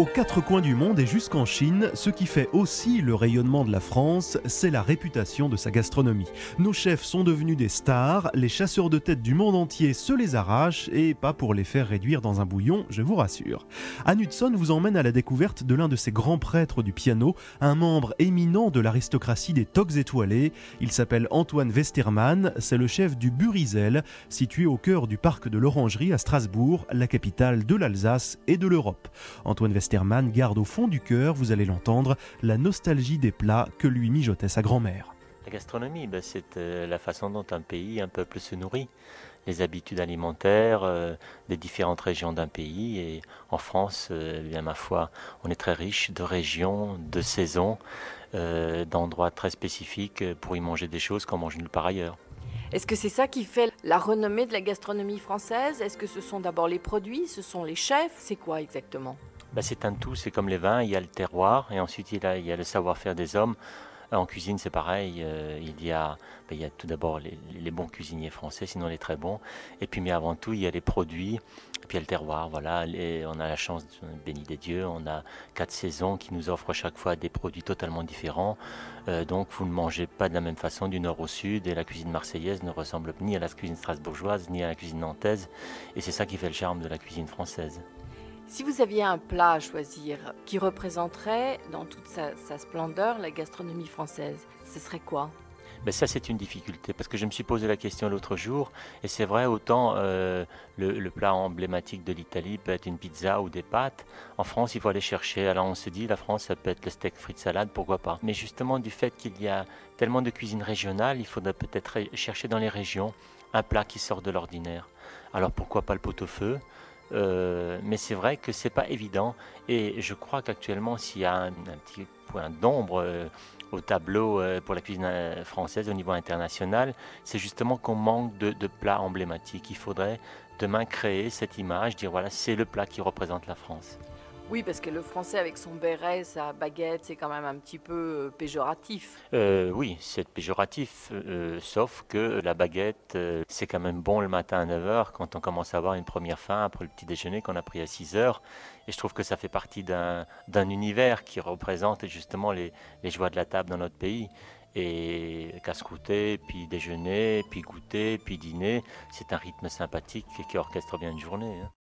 Aux quatre coins du monde et jusqu'en Chine, ce qui fait aussi le rayonnement de la France, c'est la réputation de sa gastronomie. Nos chefs sont devenus des stars, les chasseurs de tête du monde entier se les arrachent, et pas pour les faire réduire dans un bouillon, je vous rassure. Anne Hudson vous emmène à la découverte de l'un de ces grands prêtres du piano, un membre éminent de l'aristocratie des toques étoilés. Il s'appelle Antoine Westermann, c'est le chef du Burizel, situé au cœur du parc de l'Orangerie à Strasbourg, la capitale de l'Alsace et de l'Europe. Antoine Westermann garde au fond du cœur, vous allez l'entendre, la nostalgie des plats que lui mijotait sa grand-mère. La gastronomie, c'est la façon dont un pays, un peuple se nourrit, les habitudes alimentaires des différentes régions d'un pays. Et en France, bien ma foi, on est très riche de régions, de saisons, d'endroits très spécifiques pour y manger des choses qu'on mange nulle part ailleurs. Est-ce que c'est ça qui fait la renommée de la gastronomie française? Est-ce que ce sont d'abord les produits, ce sont les chefs? C'est quoi exactement? C'est un tout, c'est comme les vins, il y a le terroir et ensuite il y a le savoir-faire des hommes. En cuisine, c'est pareil. Il y a tout d'abord les bons cuisiniers français, sinon les très bons. Et puis, mais avant tout, il y a les produits, et puis il y a le terroir. Voilà, on a la chance, béni des dieux, on a 4 saisons qui nous offrent chaque fois des produits totalement différents. Donc, vous ne mangez pas de la même façon du nord au sud. Et la cuisine marseillaise ne ressemble ni à la cuisine strasbourgeoise, ni à la cuisine nantaise. Et c'est ça qui fait le charme de la cuisine française. Si vous aviez un plat à choisir qui représenterait dans toute sa splendeur la gastronomie française, ce serait quoi? Ça, c'est une difficulté parce que je me suis posé la question l'autre jour et c'est vrai, autant le plat emblématique de l'Italie peut être une pizza ou des pâtes. En France, il faut aller chercher. Alors on se dit, la France, ça peut être le steak frites salade, pourquoi pas. Mais justement, du fait qu'il y a tellement de cuisine régionale, il faudrait peut-être chercher dans les régions un plat qui sort de l'ordinaire. Alors pourquoi pas le pot-au-feu? Mais c'est vrai que c'est pas évident et je crois qu'actuellement s'il y a un petit point d'ombre au tableau pour la cuisine française au niveau international, c'est justement qu'on manque de plats emblématiques. Il faudrait demain créer cette image, dire voilà, c'est le plat qui représente la France. Oui, parce que le français avec son béret, sa baguette, c'est quand même un petit peu péjoratif. Oui, c'est péjoratif, sauf que la baguette, c'est quand même bon le matin à 9 heures quand on commence à avoir une première faim après le petit déjeuner qu'on a pris à 6 heures. Et je trouve que ça fait partie d'un univers qui représente justement les joies de la table dans notre pays. Et casse-croûter, puis déjeuner, puis goûter, puis dîner, c'est un rythme sympathique qui orchestre bien une journée.